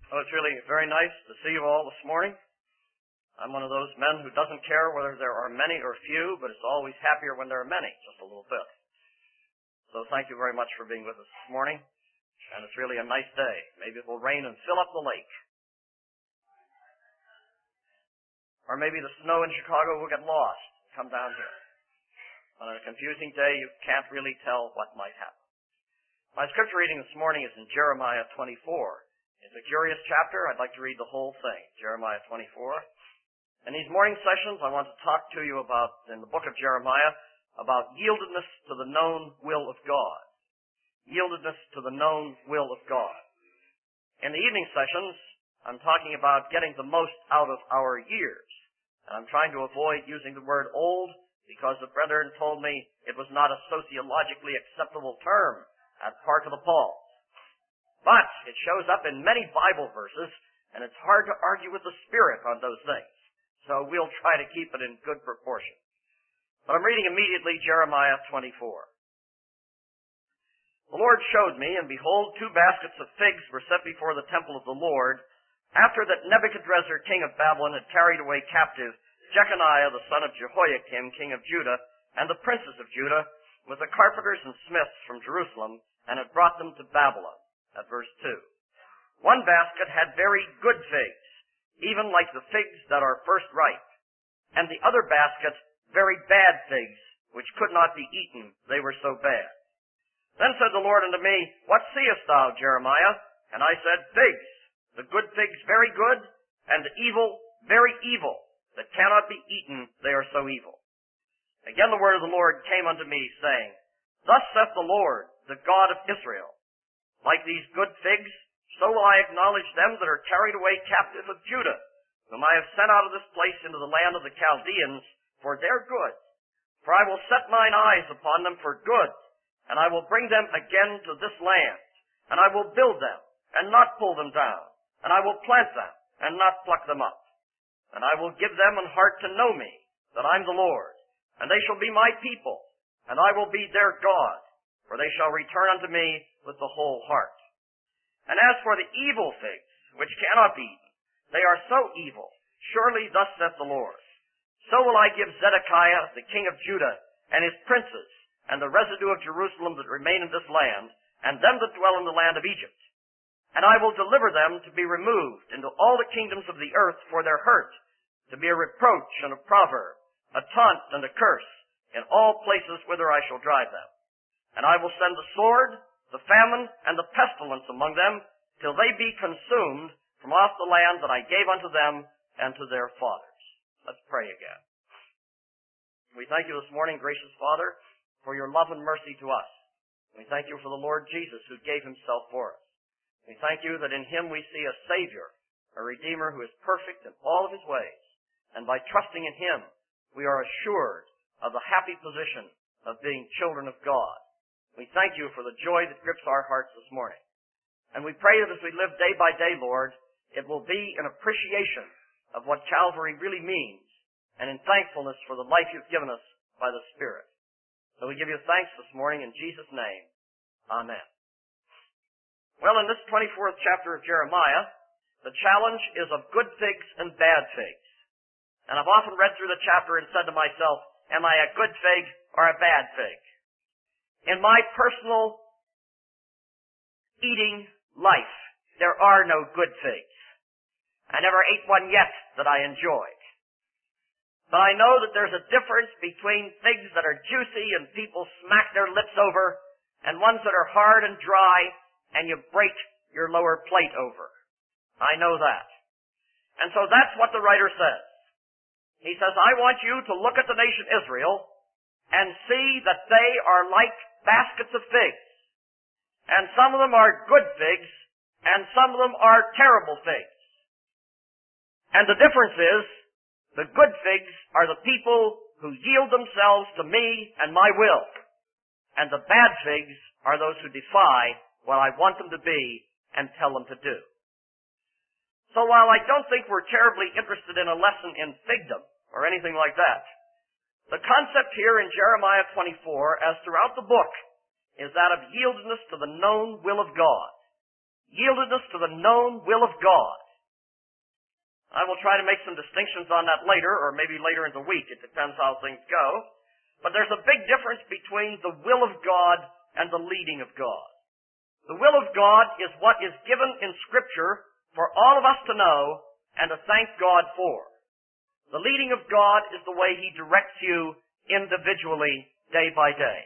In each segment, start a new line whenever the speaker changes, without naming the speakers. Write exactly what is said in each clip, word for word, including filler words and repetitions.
Oh, it's really very nice to see you all this morning. I'm one of those men who doesn't care whether there are many or few, but is always happier when there are many, just a little bit. So thank you very much for being with us this morning. And it's really a nice day. Maybe it will rain and fill up the lake. Or maybe the snow in Chicago will get lost and come down here. On a confusing day, you can't really tell what might happen. My scripture reading this morning is in Jeremiah twenty-four. It's a curious chapter. I'd like to read the whole thing, Jeremiah twenty-four. In these morning sessions, I want to talk to you about, in the book of Jeremiah, about yieldedness to the known will of God. Yieldedness to the known will of God. In the evening sessions, I'm talking about getting the most out of our years. And I'm trying to avoid using the word old because the brethren told me it was not a sociologically acceptable term at Park of the Pauls. But it shows up in many Bible verses, and it's hard to argue with the Spirit on those things. So we'll try to keep it in good proportion. But I'm reading immediately Jeremiah twenty-four. The Lord showed me, and behold, two baskets of figs were set before the temple of the Lord, after that Nebuchadrezzar, king of Babylon, had carried away captive Jeconiah, the son of Jehoiakim, king of Judah, and the princes of Judah, with the carpenters and smiths from Jerusalem, and had brought them to Babylon. At verse two. One basket had very good figs, even like the figs that are first ripe, and the other basket very bad figs, which could not be eaten, they were so bad. Then said the Lord unto me, What seest thou, Jeremiah? And I said, Figs, the good figs very good, and the evil very evil, that cannot be eaten, they are so evil. Again the word of the Lord came unto me, saying, Thus saith the Lord, the God of Israel, Like these good figs, so will I acknowledge them that are carried away captive of Judah, whom I have sent out of this place into the land of the Chaldeans, for their good. For I will set mine eyes upon them for good, and I will bring them again to this land, and I will build them, and not pull them down, and I will plant them, and not pluck them up. And I will give them an heart to know me, that I'm the Lord, and they shall be my people, and I will be their God, for they shall return unto me with the whole heart. And as for the evil figs, which cannot be eaten, they are so evil, surely thus saith the Lord, so will I give Zedekiah, the king of Judah, and his princes, and the residue of Jerusalem that remain in this land, and them that dwell in the land of Egypt. And I will deliver them to be removed into all the kingdoms of the earth for their hurt, to be a reproach and a proverb, a taunt and a curse, in all places whither I shall drive them. And I will send the sword, the famine, and the pestilence among them, till they be consumed from off the land that I gave unto them and to their fathers. Let's pray again. We thank you this morning, gracious Father, for your love and mercy to us. We thank you for the Lord Jesus who gave himself for us. We thank you that in him we see a Savior, a Redeemer who is perfect in all of his ways. And by trusting in him, we are assured of the happy position of being children of God. We thank you for the joy that grips our hearts this morning. And we pray that as we live day by day, Lord, it will be an appreciation of what Calvary really means, and in thankfulness for the life you've given us by the Spirit. So we give you thanks this morning in Jesus' name. Amen. Well, in this twenty-fourth chapter of Jeremiah, the challenge is of good figs and bad figs. And I've often read through the chapter and said to myself, am I a good fig or a bad fig? In my personal eating life, there are no good figs. I never ate one yet that I enjoyed. But I know that there's a difference between figs that are juicy and people smack their lips over, and ones that are hard and dry and you break your lower plate over. I know that. And so that's what the writer says. He says, I want you to look at the nation Israel and see that they are like baskets of figs. And some of them are good figs, and some of them are terrible figs. And the difference is, the good figs are the people who yield themselves to me and my will. And the bad figs are those who defy what I want them to be and tell them to do. So while I don't think we're terribly interested in a lesson in figdom or anything like that, the concept here in Jeremiah twenty-four, as throughout the book, is that of yieldedness to the known will of God. Yieldedness to the known will of God. I will try to make some distinctions on that later, or maybe later in the week. It depends how things go. But there's a big difference between the will of God and the leading of God. The will of God is what is given in Scripture for all of us to know and to thank God for. The leading of God is the way He directs you individually, day by day.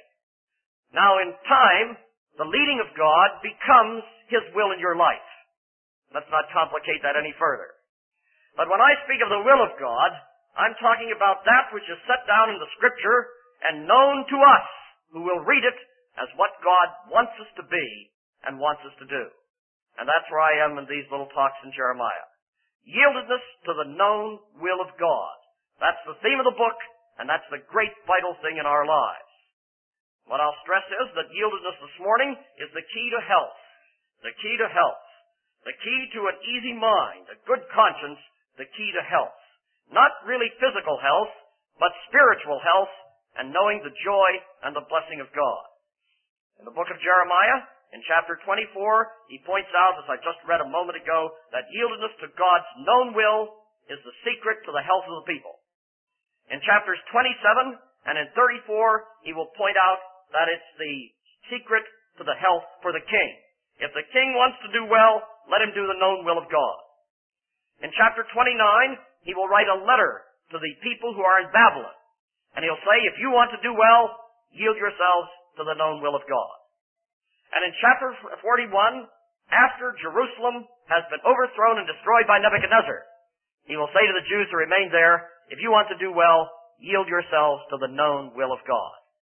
Now in time, the leading of God becomes His will in your life. Let's not complicate that any further. But when I speak of the will of God, I'm talking about that which is set down in the Scripture and known to us who will read it as what God wants us to be and wants us to do. And that's where I am in these little talks in Jeremiah. Yieldedness to the known will of God. That's the theme of the book, and that's the great vital thing in our lives. What I'll stress is that yieldedness this morning is the key to health. The key to health. The key to an easy mind, a good conscience, the key to health. Not really physical health, but spiritual health and knowing the joy and the blessing of God. In the book of Jeremiah, in chapter twenty-four, he points out, as I just read a moment ago, that yieldedness to God's known will is the secret to the health of the people. In chapters twenty-seven and in thirty-four, he will point out that it's the secret to the health for the king. If the king wants to do well, let him do the known will of God. In chapter twenty-nine, he will write a letter to the people who are in Babylon. And he'll say, if you want to do well, yield yourselves to the known will of God. And in chapter forty-one, after Jerusalem has been overthrown and destroyed by Nebuchadnezzar, he will say to the Jews who remain there, if you want to do well, yield yourselves to the known will of God.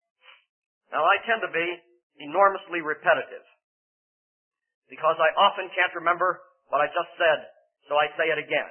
Now, I tend to be enormously repetitive because I often can't remember what I just said, so I say it again.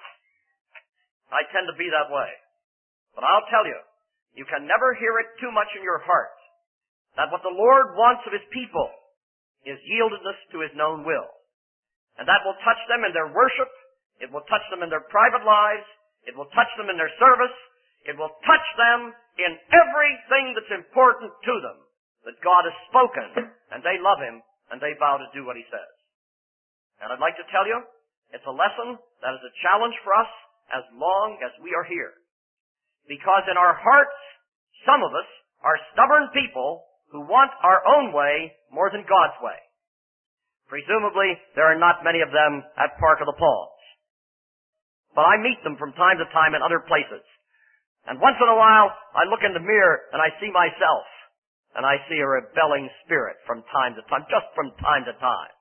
I tend to be that way. But I'll tell you, you can never hear it too much in your heart that what the Lord wants of His people is yieldedness to His known will. And that will touch them in their worship. It will touch them in their private lives. It will touch them in their service. It will touch them in everything that's important to them that God has spoken, and they love Him, and they vow to do what He says. And I'd like to tell you, it's a lesson that is a challenge for us as long as we are here. Because in our hearts, some of us are stubborn people who want our own way more than God's way. Presumably, there are not many of them at Park of the Palms. But I meet them from time to time in other places. And once in a while, I look in the mirror and I see myself. And I see a rebelling spirit from time to time, just from time to time.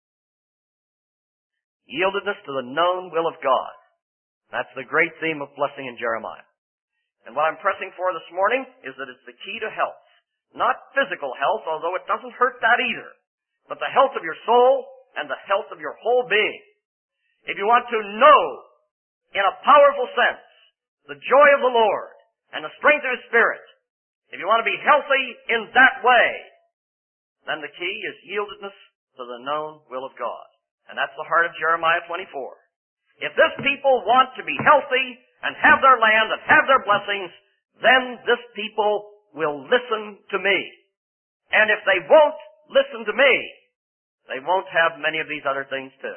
Yieldedness to the known will of God. That's the great theme of blessing in Jeremiah. And what I'm pressing for this morning is that it's the key to health. Not physical health, although it doesn't hurt that either, but the health of your soul and the health of your whole being. If you want to know in a powerful sense the joy of the Lord and the strength of His Spirit, if you want to be healthy in that way, then the key is yieldedness to the known will of God. And that's the heart of Jeremiah twenty-four. If this people want to be healthy and have their land and have their blessings, then this people will listen to me. And if they won't listen to me, they won't have many of these other things too.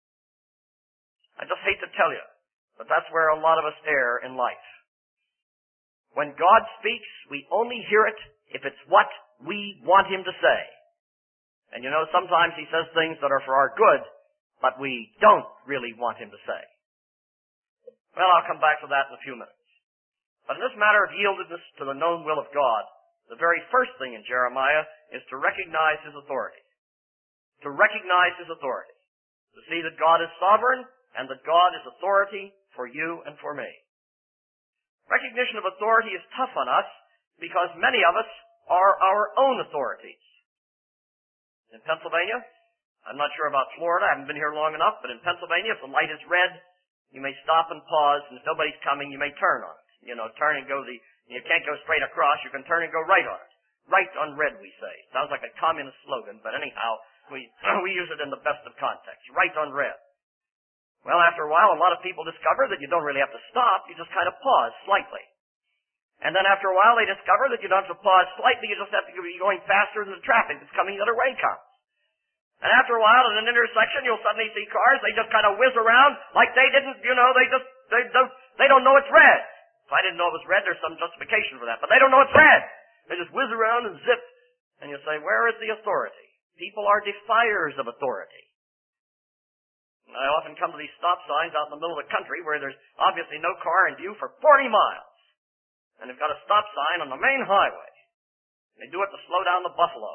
I just hate to tell you, but that's where a lot of us err in life. When God speaks, we only hear it if it's what we want Him to say. And you know, sometimes He says things that are for our good, but we don't really want Him to say. Well, I'll come back to that in a few minutes. But in this matter of yieldedness to the known will of God, the very first thing in Jeremiah is to recognize His authority. To recognize His authority. To see that God is sovereign and that God is authority for you and for me. Recognition of authority is tough on us because many of us are our own authorities. In Pennsylvania, I'm not sure about Florida, I haven't been here long enough, but in Pennsylvania, if the light is red, you may stop and pause, and if nobody's coming, you may turn on it. You know, turn and go the, you can't go straight across, you can turn and go right on it. Right on red, we say. Sounds like a communist slogan, but anyhow, we, we use it in the best of context. Right on red. Well, after a while, a lot of people discover that you don't really have to stop, you just kind of pause slightly. And then after a while, they discover that you don't have to pause slightly, you just have to be going faster than the traffic that's coming the other way comes. And after a while, at an intersection, you'll suddenly see cars, they just kind of whiz around like they didn't, you know, they just, they don't, they don't know it's red. If I didn't know it was red, there's some justification for that. But they don't know it's red. They just whiz around and zip. And you say, where is the authority? People are defiers of authority. And I often come to these stop signs out in the middle of the country where there's obviously no car in view for forty miles. And they've got a stop sign on the main highway. They do it to slow down the buffalo.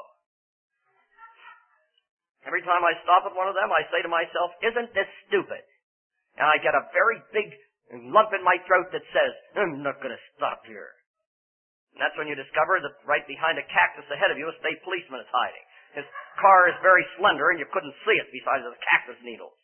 Every time I stop at one of them, I say to myself, isn't this stupid? And I get a very big lump in my throat that says, I'm not going to stop here. And that's when you discover that right behind a cactus ahead of you, a state policeman is hiding. His car is very slender, and you couldn't see it besides the cactus needles.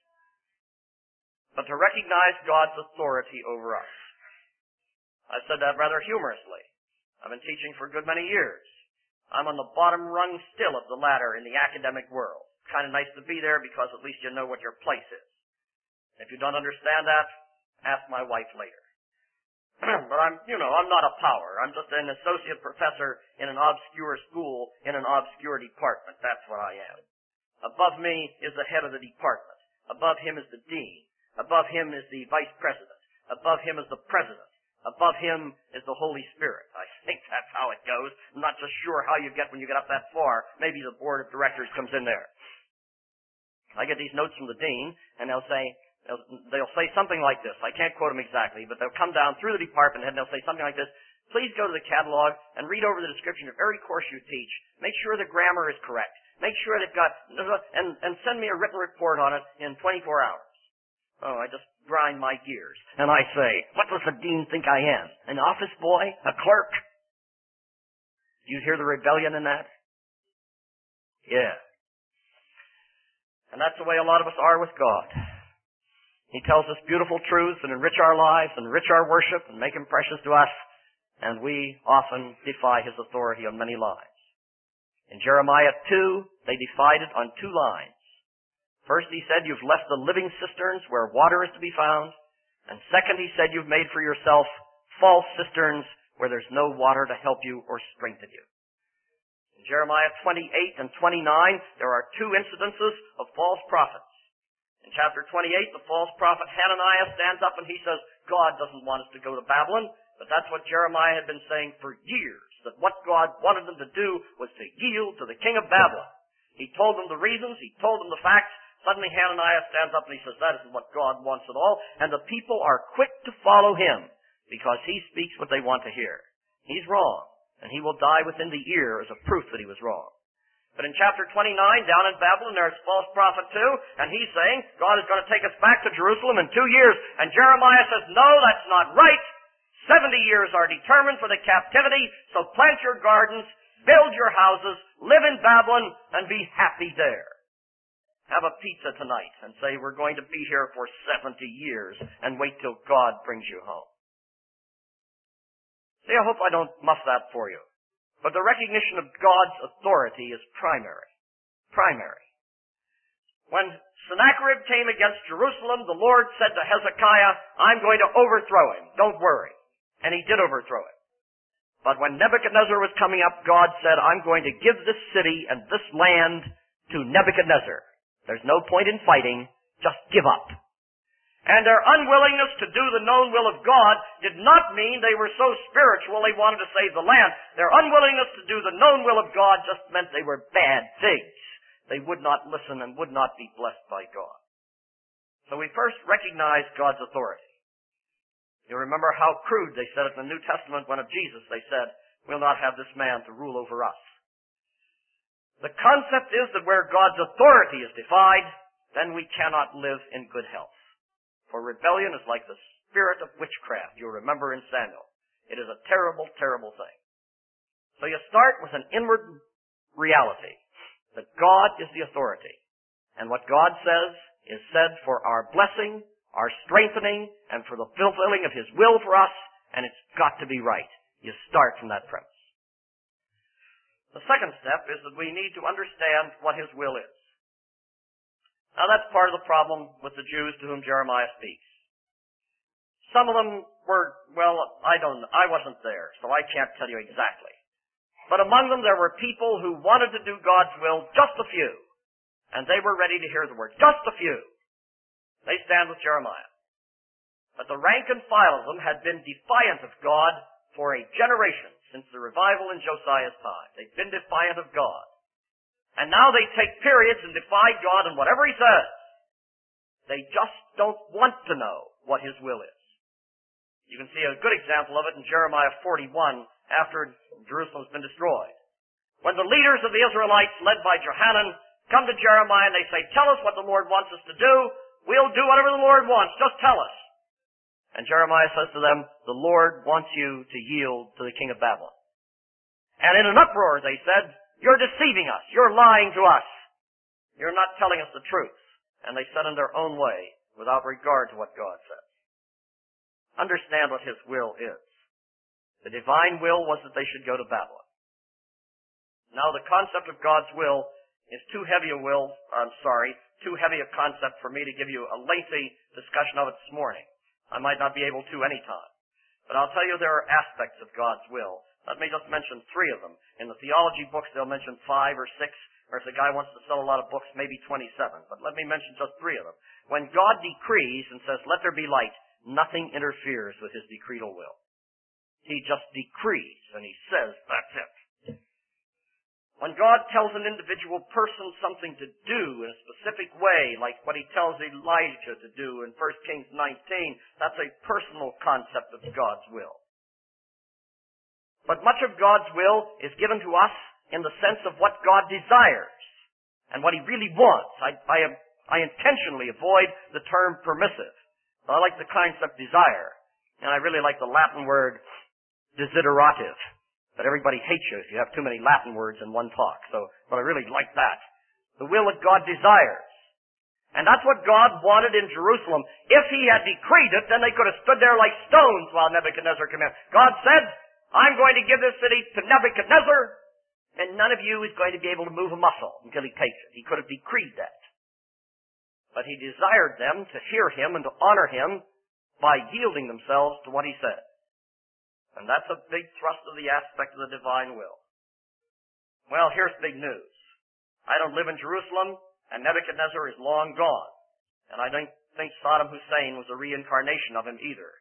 But to recognize God's authority over us. I've said that rather humorously. I've been teaching for a good many years. I'm on the bottom rung still of the ladder in the academic world. Kind of nice to be there because at least you know what your place is. If you don't understand that, ask my wife later. But I'm, you know, I'm not a power. I'm just an associate professor in an obscure school in an obscure department. That's what I am. Above me is the head of the department. Above him is the dean. Above him is the vice president. Above him is the president. Above him is the Holy Spirit. I think that's how it goes. I'm not just sure how you get when you get up that far. Maybe the board of directors comes in there. I get these notes from the dean, and they'll say, they'll, they'll say something like this. I can't quote them exactly, but they'll come down through the department head, and they'll say something like this. Please go to the catalog and read over the description of every course you teach. Make sure the grammar is correct. Make sure they've got, and, and send me a written report on it in twenty-four hours. Oh, I just grind my gears. And I say, what does the dean think I am? An office boy? A clerk? Do you hear the rebellion in that? Yeah. And that's the way a lot of us are with God. He tells us beautiful truths and enrich our lives, enrich our worship, and make Him precious to us. And we often defy His authority on many lines. In Jeremiah two, they defied it on two lines. First, He said, you've left the living cisterns where water is to be found. And second, He said, you've made for yourself false cisterns where there's no water to help you or strengthen you. In Jeremiah twenty-eight and twenty-nine, there are two incidences of false prophets. In chapter twenty-eight, the false prophet Hananiah stands up and he says, God doesn't want us to go to Babylon, but that's what Jeremiah had been saying for years, that what God wanted them to do was to yield to the king of Babylon. He told them the reasons, he told them the facts. Suddenly Hananiah stands up and he says, that isn't what God wants at all, and the people are quick to follow him because he speaks what they want to hear. He's wrong. And he will die within the ear as a proof that he was wrong. But in chapter twenty-nine, down in Babylon, there's a false prophet too, and he's saying, God is going to take us back to Jerusalem in two years. And Jeremiah says, no, that's not right. Seventy years are determined for the captivity, so plant your gardens, build your houses, live in Babylon, and be happy there. Have a pizza tonight and say, we're going to be here for seventy years, and wait till God brings you home. See, I hope I don't muff that for you. But the recognition of God's authority is primary. Primary. When Sennacherib came against Jerusalem, the Lord said to Hezekiah, I'm going to overthrow him. Don't worry. And he did overthrow him. But when Nebuchadnezzar was coming up, God said, I'm going to give this city and this land to Nebuchadnezzar. There's no point in fighting. Just give up. And their unwillingness to do the known will of God did not mean they were so spiritual they wanted to save the land. Their unwillingness to do the known will of God just meant they were bad things. They would not listen and would not be blessed by God. So we first recognize God's authority. You remember how crude they said it in the New Testament when of Jesus. They said, we'll not have this man to rule over us. The concept is that where God's authority is defied, then we cannot live in good health. For rebellion is like the spirit of witchcraft, you'll remember in Samuel. It is a terrible, terrible thing. So you start with an inward reality, that God is the authority. And what God says is said for our blessing, our strengthening, and for the fulfilling of His will for us, and it's got to be right. You start from that premise. The second step is that we need to understand what His will is. Now that's part of the problem with the Jews to whom Jeremiah speaks. Some of them were, well, I don't, I wasn't there, so I can't tell you exactly. But among them there were people who wanted to do God's will, just a few. and they were ready to hear the word. Just a few. They stand with Jeremiah. But the rank and file of them had been defiant of God for a generation since the revival in Josiah's time. They've been defiant of God. And now they take periods and defy God and whatever He says. They just don't want to know what His will is. You can see a good example of it in Jeremiah forty-one after Jerusalem's been destroyed. When the leaders of the Israelites, led by Johanan, come to Jeremiah and they say, tell us what the Lord wants us to do. We'll do whatever the Lord wants. Just tell us. And Jeremiah says to them, the Lord wants you to yield to the king of Babylon. And in an uproar they said, you're deceiving us. You're lying to us. You're not telling us the truth. And they said in their own way, without regard to what God says. Understand what His will is. The divine will was that they should go to Babylon. Now the concept of God's will is too heavy a will, I'm sorry, too heavy a concept for me to give you a lengthy discussion of it this morning. I might not be able to any time. But I'll tell you there are aspects of God's will. Let me just mention three of them. In the theology books, they'll mention five or six, or if the guy wants to sell a lot of books, maybe twenty-seven. But let me mention just three of them. When God decrees and says, let there be light, nothing interferes with His decretal will. He just decrees, and He says, that's it. When God tells an individual person something to do in a specific way, like what He tells Elijah to do in First Kings nineteen, that's a personal concept of God's will. But much of God's will is given to us in the sense of what God desires and what He really wants. I, I, I intentionally avoid the term permissive. I like the concept desire, and I really like the Latin word desiderative. But everybody hates you if you have too many Latin words in one talk. So, but I really like that. The will that God desires. And that's what God wanted in Jerusalem. If He had decreed it, then they could have stood there like stones while Nebuchadnezzar came in. God said, I'm going to give this city to Nebuchadnezzar, and none of you is going to be able to move a muscle until he takes it. He could have decreed that. But He desired them to hear Him and to honor Him by yielding themselves to what He said. And that's a big thrust of the aspect of the divine will. Well, here's big news. I don't live in Jerusalem, and Nebuchadnezzar is long gone. And I don't think Saddam Hussein was a reincarnation of him either.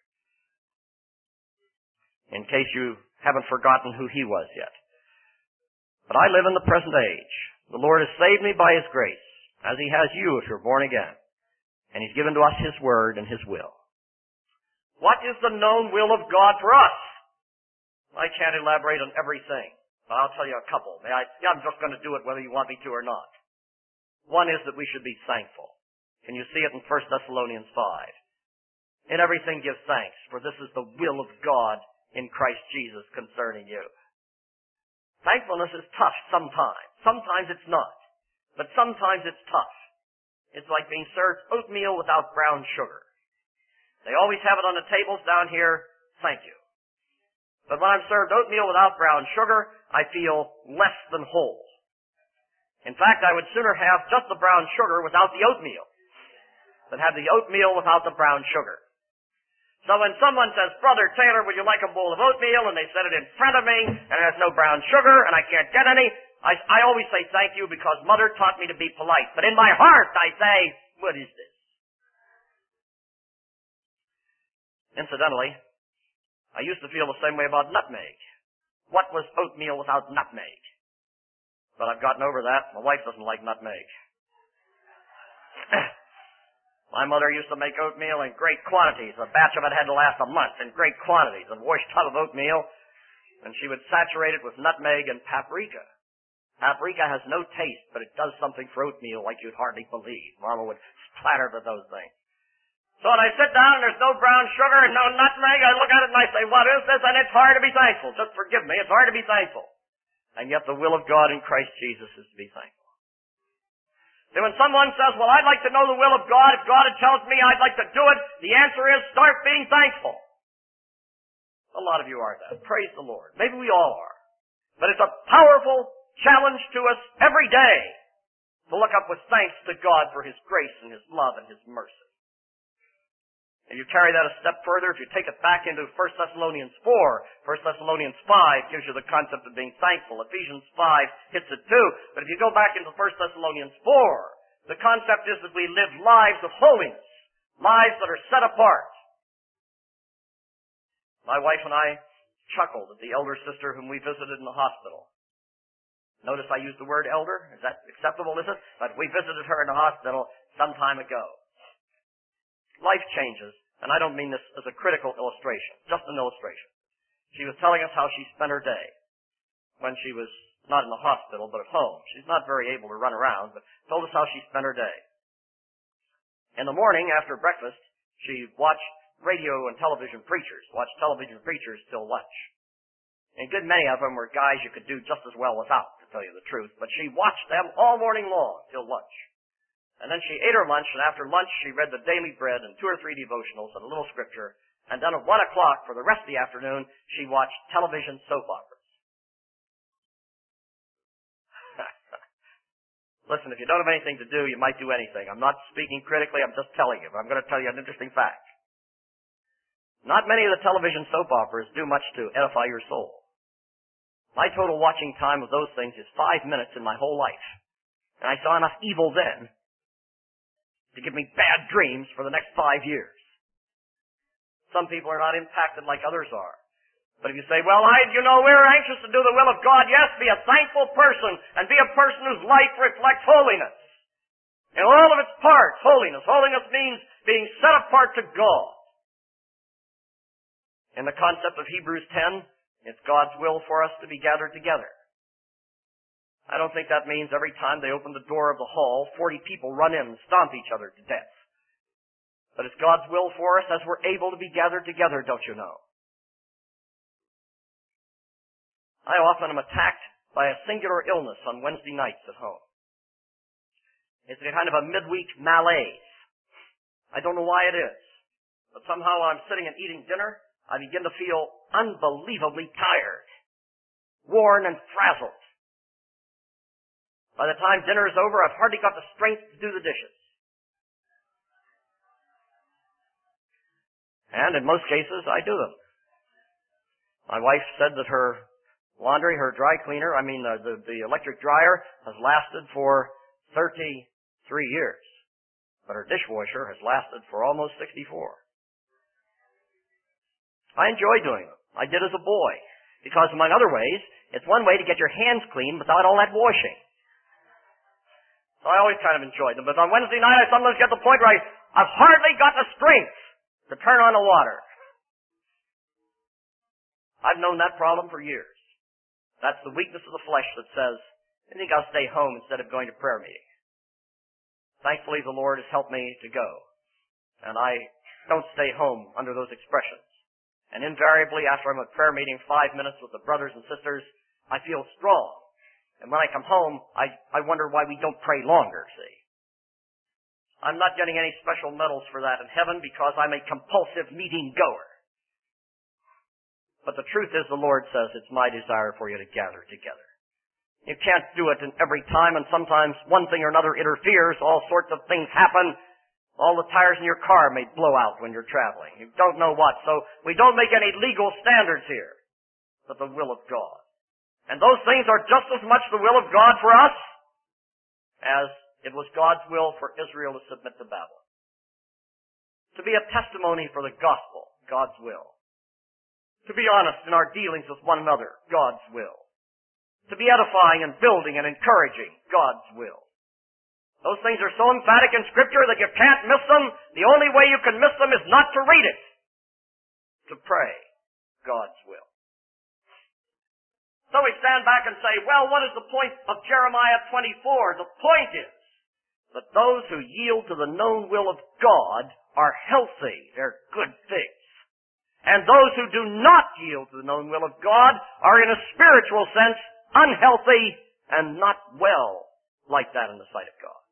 In case you haven't forgotten who he was yet. But I live in the present age. The Lord has saved me by His grace, as He has you if you're born again. And He's given to us His word and His will. What is the known will of God for us? I can't elaborate on everything, but I'll tell you a couple. May I, yeah, I'm just going to do it whether you want me to or not. One is that we should be thankful. Can you see it in First Thessalonians five? In everything give thanks, for this is the will of God in Christ Jesus concerning you. Thankfulness is tough sometimes. Sometimes it's not. But sometimes it's tough. It's like being served oatmeal without brown sugar. They always have it on the tables down here. Thank you. But when I'm served oatmeal without brown sugar, I feel less than whole. In fact, I would sooner have just the brown sugar without the oatmeal than have the oatmeal without the brown sugar. So when someone says, Brother Taylor, would you like a bowl of oatmeal? And they set it in front of me, and it has no brown sugar, and I can't get any, I, I always say thank you because Mother taught me to be polite. But in my heart, I say, what is this? Incidentally, I used to feel the same way about nutmeg. What was oatmeal without nutmeg? But I've gotten over that. My wife doesn't like nutmeg. My mother used to make oatmeal in great quantities. A batch of it had to last a month in great quantities. A washed tub of oatmeal. And she would saturate it with nutmeg and paprika. Paprika has no taste, but it does something for oatmeal like you'd hardly believe. Mama would splatter with those things. So when I sit down and there's no brown sugar and no nutmeg, I look at it and I say, what is this? And it's hard to be thankful. Just forgive me. It's hard to be thankful. And yet the will of God in Christ Jesus is to be thankful. So when someone says, well, I'd like to know the will of God, if God tells me I'd like to do it, the answer is start being thankful. A lot of you are that. Praise the Lord. Maybe we all are. But it's a powerful challenge to us every day to look up with thanks to God for His grace and His love and His mercy. If you carry that a step further, if you take it back into First Thessalonians four, First Thessalonians five gives you the concept of being thankful. Ephesians five hits it too. But if you go back into First Thessalonians four, The concept is that we live lives of holiness, lives that are set apart. My wife and I chuckled at the elder sister whom we visited in the hospital. Notice I used the word elder. Is that acceptable, is it? But we visited her in the hospital some time ago. Life changes, and I don't mean this as a critical illustration, just an illustration. She was telling us how she spent her day when she was not in the hospital, but at home. She's not very able to run around, but told us how she spent her day. In the morning, after breakfast, she watched radio and television preachers, watched television preachers till lunch. And a good many of them were guys you could do just as well without, to tell you the truth. But she watched them all morning long till lunch. And then she ate her lunch, and after lunch she read the Daily Bread and two or three devotionals and a little scripture. And then at one o'clock for the rest of the afternoon, she watched television soap operas. Listen, if you don't have anything to do, you might do anything. I'm not speaking critically, I'm just telling you. But I'm going to tell you an interesting fact. Not many of the television soap operas do much to edify your soul. My total watching time of those things is five minutes in my whole life. And I saw enough evil then to give me bad dreams for the next five years. Some people are not impacted like others are. But if you say, well, I, you know, we're anxious to do the will of God, yes, be a thankful person and be a person whose life reflects holiness. In all of its parts, holiness. Holiness means being set apart to God. In the concept of Hebrews ten, it's God's will for us to be gathered together. I don't think that means every time they open the door of the hall, forty people run in and stomp each other to death. But it's God's will for us as we're able to be gathered together, don't you know? I often am attacked by a singular illness on Wednesday nights at home. It's a kind of a midweek malaise. I don't know why it is. But somehow when I'm sitting and eating dinner, I begin to feel unbelievably tired, worn and frazzled. By the time dinner is over, I've hardly got the strength to do the dishes. And in most cases, I do them. My wife said that her laundry, her dry cleaner, I mean uh, the, the electric dryer, has lasted for thirty-three years. But her dishwasher has lasted for almost sixty-four. I enjoy doing them. I did as a boy. Because among other ways, it's one way to get your hands clean without all that washing. So I always kind of enjoyed them. But on Wednesday night, I sometimes get to the point where I, I've hardly got the strength to turn on the water. I've known that problem for years. That's the weakness of the flesh that says, I think I'll stay home instead of going to prayer meeting. Thankfully, the Lord has helped me to go. And I don't stay home under those expressions. And invariably, after I'm at prayer meeting five minutes with the brothers and sisters, I feel strong. And when I come home, I, I wonder why we don't pray longer, see. I'm not getting any special medals for that in heaven because I'm a compulsive meeting goer. But the truth is, the Lord says, it's my desire for you to gather together. You can't do it in every time, and sometimes one thing or another interferes. All sorts of things happen. All the tires in your car may blow out when you're traveling. You don't know what. So we don't make any legal standards here, but the will of God. And those things are just as much the will of God for us as it was God's will for Israel to submit to Babylon. To be a testimony for the gospel, God's will. To be honest in our dealings with one another, God's will. To be edifying and building and encouraging, God's will. Those things are so emphatic in Scripture that you can't miss them. The only way you can miss them is not to read it. To pray, God's will. So we stand back and say, well, what is the point of Jeremiah twenty-four? The point is that those who yield to the known will of God are healthy. They're good things. And those who do not yield to the known will of God are, in a spiritual sense, unhealthy and not well like that in the sight of God.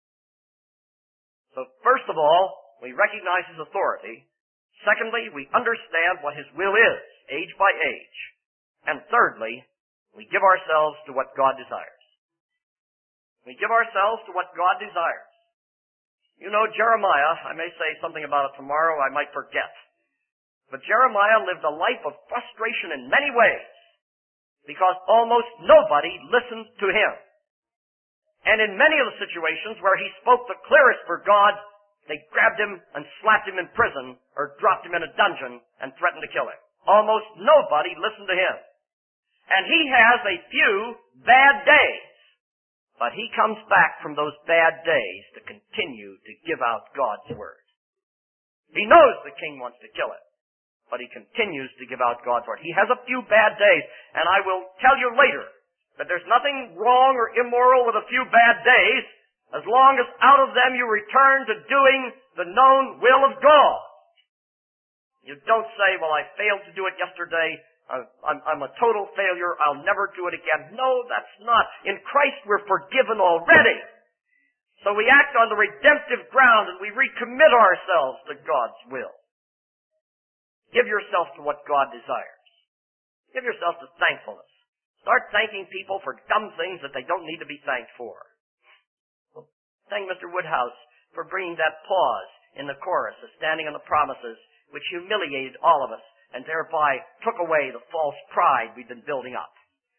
So first of all, we recognize His authority. Secondly, we understand what His will is, age by age. And thirdly, we give ourselves to what God desires. We give ourselves to what God desires. You know, Jeremiah, I may say something about it tomorrow, I might forget. But Jeremiah lived a life of frustration in many ways because almost nobody listened to him. And in many of the situations where he spoke the clearest for God, they grabbed him and slapped him in prison or dropped him in a dungeon and threatened to kill him. Almost nobody listened to him. And he has a few bad days. But he comes back from those bad days to continue to give out God's word. He knows the king wants to kill him, but he continues to give out God's word. He has a few bad days, and I will tell you later that there's nothing wrong or immoral with a few bad days as long as out of them you return to doing the known will of God. You don't say, well, I failed to do it yesterday. I'm, I'm a total failure. I'll never do it again. No, that's not. In Christ we're forgiven already. So we act on the redemptive ground and we recommit ourselves to God's will. Give yourself to what God desires. Give yourself to thankfulness. Start thanking people for dumb things that they don't need to be thanked for. Thank Mister Woodhouse for bringing that pause in the chorus of Standing on the Promises, which humiliated all of us and thereby took away the false pride we've been building up.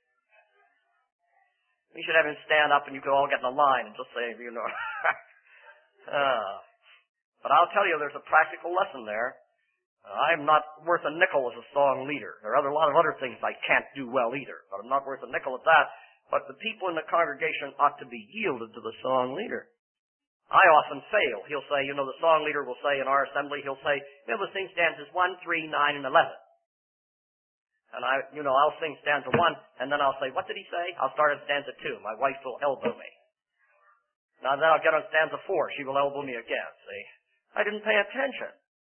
We should have him stand up and you could all get in a line and just say, you know. uh, but I'll tell you, there's a practical lesson there. Uh, I'm not worth a nickel as a song leader. There are other, a lot of other things I can't do well either, but I'm not worth a nickel at that. But the people in the congregation ought to be yielded to the song leader. I often fail. He'll say, you know, the song leader will say in our assembly, he'll say, you know, we'll sing stanzas one, three, nine, and eleven. And I, you know, I'll sing stanza one, and then I'll say, what did he say? I'll start at stanza two. My wife will elbow me. Now then I'll get on stanza four. She will elbow me again, see? I didn't pay attention.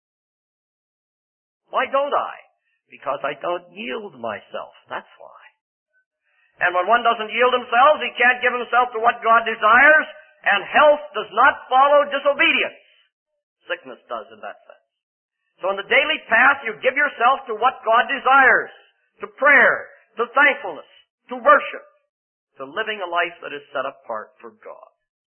Why don't I? Because I don't yield myself. That's why. And when one doesn't yield himself, he can't give himself to what God desires, and health does not follow disobedience. Sickness does in that sense. So in the daily path, you give yourself to what God desires, to prayer, to thankfulness, to worship, to living a life that is set apart for God.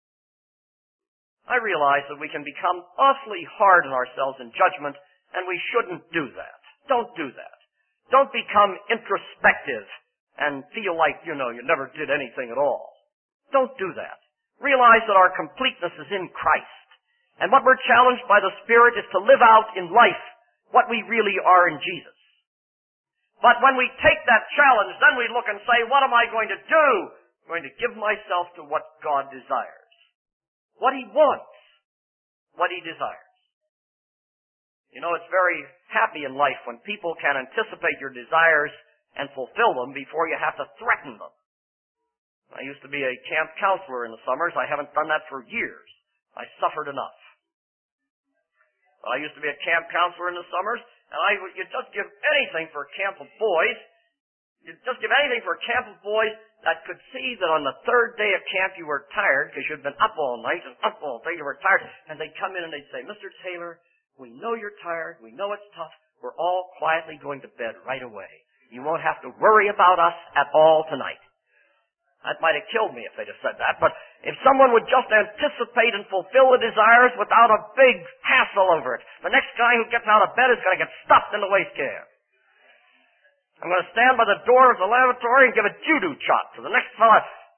I realize that we can become awfully hard on ourselves in judgment, and we shouldn't do that. Don't do that. Don't become introspective and feel like, you know, you never did anything at all. Don't do that. Realize that our completeness is in Christ. And what we're challenged by the Spirit is to live out in life what we really are in Jesus. But when we take that challenge, then we look and say, what am I going to do? I'm going to give myself to what God desires. What He wants. What He desires. You know, it's very happy in life when people can anticipate your desires and fulfill them before you have to threaten them. I used to be a camp counselor in the summers. I haven't done that for years. I suffered enough. But I used to be a camp counselor in the summers, and I would you'd just give anything for a camp of boys. You'd just give anything for a camp of boys that could see that on the third day of camp you were tired because you'd been up all night and up all day. You were tired. And they'd come in and they'd say, Mister Taylor, we know you're tired. We know it's tough. We're all quietly going to bed right away. You won't have to worry about us at all tonight. That might have killed me if they'd have said that, but if someone would just anticipate and fulfill the desires without a big hassle over it, the next guy who gets out of bed is going to get stuffed in the waste can. I'm going to stand by the door of the lavatory and give a judo chop to the next fella.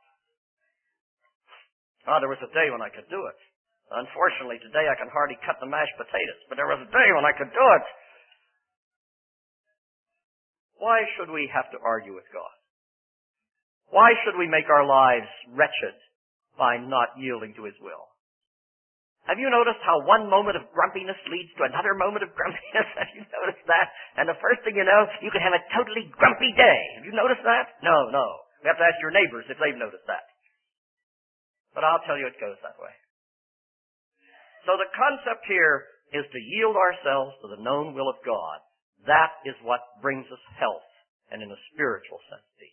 Oh, there was a day when I could do it. Unfortunately, today I can hardly cut the mashed potatoes, but there was a day when I could do it. Why should we have to argue with God? Why should we make our lives wretched by not yielding to His will? Have you noticed how one moment of grumpiness leads to another moment of grumpiness? Have you noticed that? And the first thing you know, you can have a totally grumpy day. Have you noticed that? No, no. You have to ask your neighbors if they've noticed that. But I'll tell you it goes that way. So the concept here is to yield ourselves to the known will of God. That is what brings us health and in a spiritual sense peace.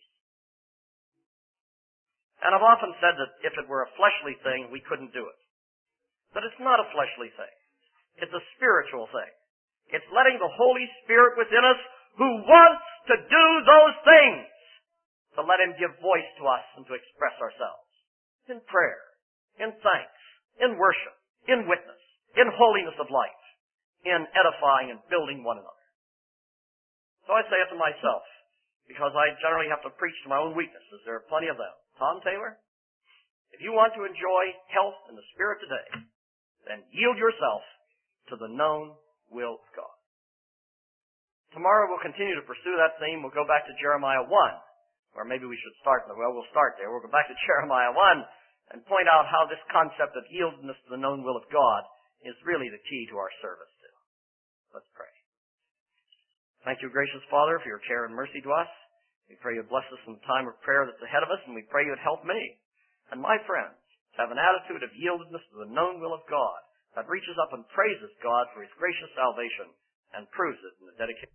And I've often said that if it were a fleshly thing, we couldn't do it. But it's not a fleshly thing. It's a spiritual thing. It's letting the Holy Spirit within us, who wants to do those things, to let Him give voice to us and to express ourselves. In prayer, in thanks, in worship, in witness, in holiness of life, in edifying and building one another. So I say it to myself, because I generally have to preach to my own weaknesses. There are plenty of them. Tom Taylor, If you want to enjoy health in the Spirit today, then yield yourself to the known will of God. Tomorrow we'll continue to pursue that theme. We'll go back to Jeremiah one, or maybe we should start, well, we'll start there. We'll go back to Jeremiah one and point out how this concept of yieldedness to the known will of God is really the key to our service too. Let's pray. Thank you, gracious Father, for your care and mercy to us. We pray you bless us in the time of prayer that's ahead of us, and we pray you'd help me and my friends to have an attitude of yieldedness to the known will of God that reaches up and praises God for his gracious salvation and proves it in the dedication